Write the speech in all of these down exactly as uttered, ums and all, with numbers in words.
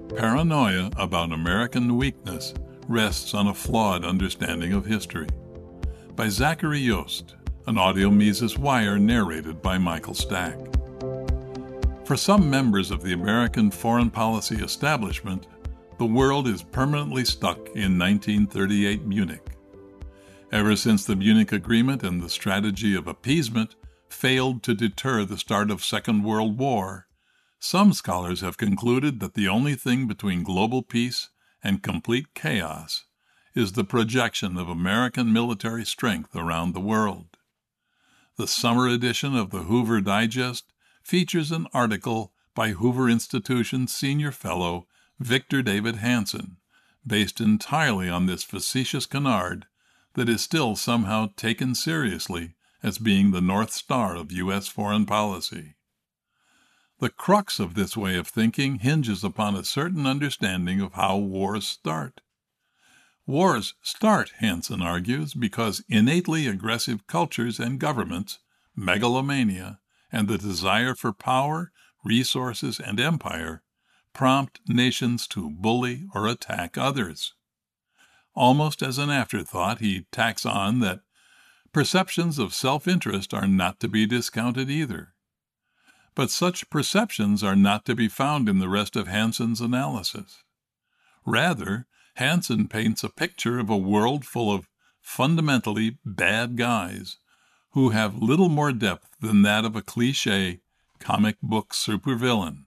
Paranoia about American weakness rests on a flawed understanding of history. By Zachary Yost, an audio Mises Wire narrated by Michael Stack. For some members of the American foreign policy establishment, the world is permanently stuck in nineteen thirty-eight Munich. Ever since the Munich Agreement and the strategy of appeasement failed to deter the start of Second World War, some scholars have concluded that the only thing between global peace and complete chaos is the projection of American military strength around the world. The summer edition of the Hoover Digest features an article by Hoover Institution's senior fellow Victor David Hanson, based entirely on this facetious canard that is still somehow taken seriously as being the North Star of U S foreign policy. The crux of this way of thinking hinges upon a certain understanding of how wars start. Wars start, Hanson argues, because innately aggressive cultures and governments, megalomania, and the desire for power, resources, and empire prompt nations to bully or attack others. Almost as an afterthought, he tacks on that perceptions of self-interest are not to be discounted either. But such perceptions are not to be found in the rest of Hanson's analysis. Rather, Hanson paints a picture of a world full of fundamentally bad guys who have little more depth than that of a cliché comic book supervillain.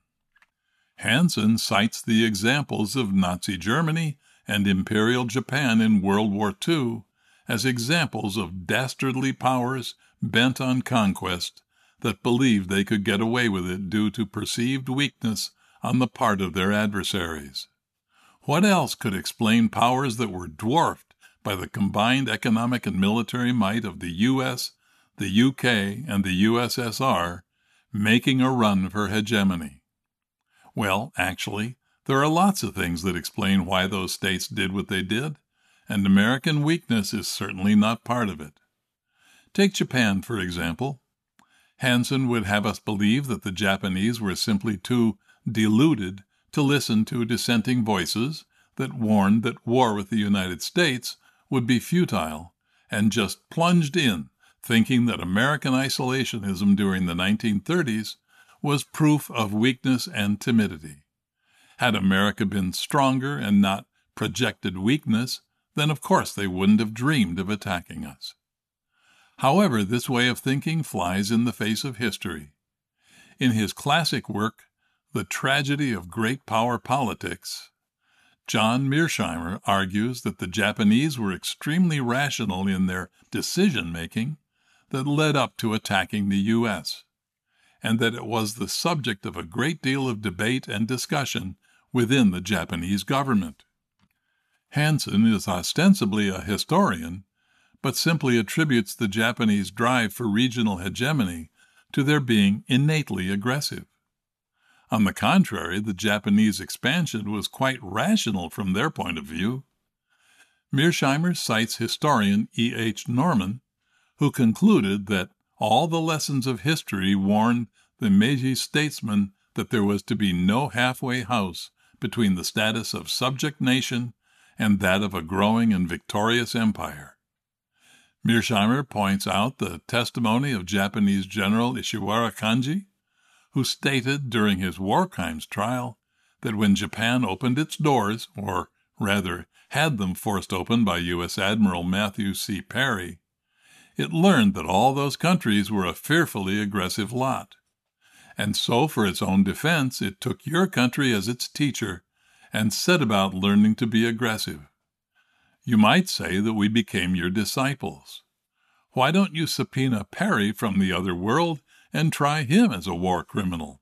Hanson cites the examples of Nazi Germany and Imperial Japan in World War Two as examples of dastardly powers bent on conquest that believed they could get away with it due to perceived weakness on the part of their adversaries. What else could explain powers that were dwarfed by the combined economic and military might of the U S, the U K, and the U S S R, making a run for hegemony? Well, actually, there are lots of things that explain why those states did what they did, and American weakness is certainly not part of it. Take Japan, for example. Hanson would have us believe that the Japanese were simply too deluded to listen to dissenting voices that warned that war with the United States would be futile, and just plunged in, thinking that American isolationism during the nineteen thirties was proof of weakness and timidity. Had America been stronger and not projected weakness, then of course they wouldn't have dreamed of attacking us. However, this way of thinking flies in the face of history. In his classic work, The Tragedy of Great Power Politics, John Mearsheimer argues that the Japanese were extremely rational in their decision-making that led up to attacking the U S, and that it was the subject of a great deal of debate and discussion within the Japanese government. Hanson is ostensibly a historian, but simply attributes the Japanese drive for regional hegemony to their being innately aggressive. On the contrary, the Japanese expansion was quite rational from their point of view. Mearsheimer cites historian E. H. Norman, who concluded that all the lessons of history warned the Meiji statesmen that there was to be no halfway house between the status of subject nation and that of a growing and victorious empire. Mearsheimer points out the testimony of Japanese General Ishiwara Kanji, who stated during his war crimes trial that when Japan opened its doors, or rather had them forced open by U S Admiral Matthew C. Perry, it learned that all those countries were a fearfully aggressive lot. And so for its own defense, it took your country as its teacher and set about learning to be aggressive. You might say that we became your disciples. Why don't you subpoena Perry from the other world and try him as a war criminal?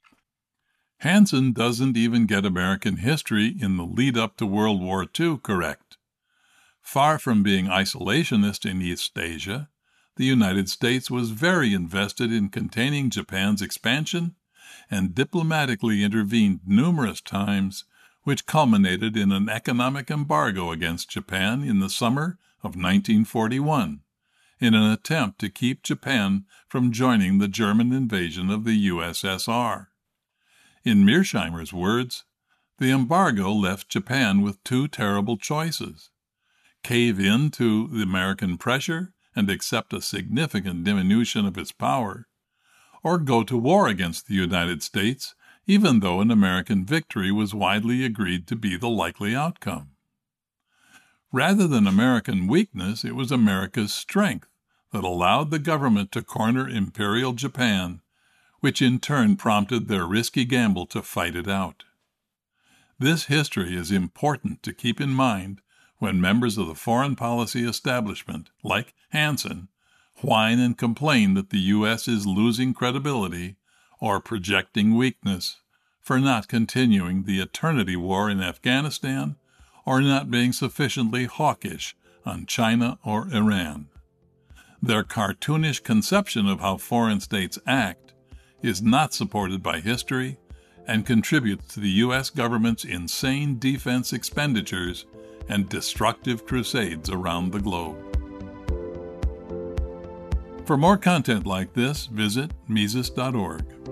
Hanson doesn't even get American history in the lead-up to World War Two correct. Far from being isolationist in East Asia, the United States was very invested in containing Japan's expansion and diplomatically intervened numerous times, which culminated in an economic embargo against Japan in the summer of nineteen forty-one, in an attempt to keep Japan from joining the German invasion of the U S S R. In Mearsheimer's words, The embargo left Japan with two terrible choices: cave in to the American pressure and accept a significant diminution of its power, or go to war against the United States, even though an American victory was widely agreed to be the likely outcome. Rather than American weakness, it was America's strength that allowed the government to corner Imperial Japan, which in turn prompted their risky gamble to fight it out. This history is important to keep in mind when members of the foreign policy establishment, like Hansen, whine and complain that the U S is losing credibility or projecting weakness for not continuing the eternity war in Afghanistan or not being sufficiently hawkish on China or Iran. Their cartoonish conception of how foreign states act is not supported by history and contributes to the U S government's insane defense expenditures and destructive crusades around the globe. For more content like this, visit Mises dot org.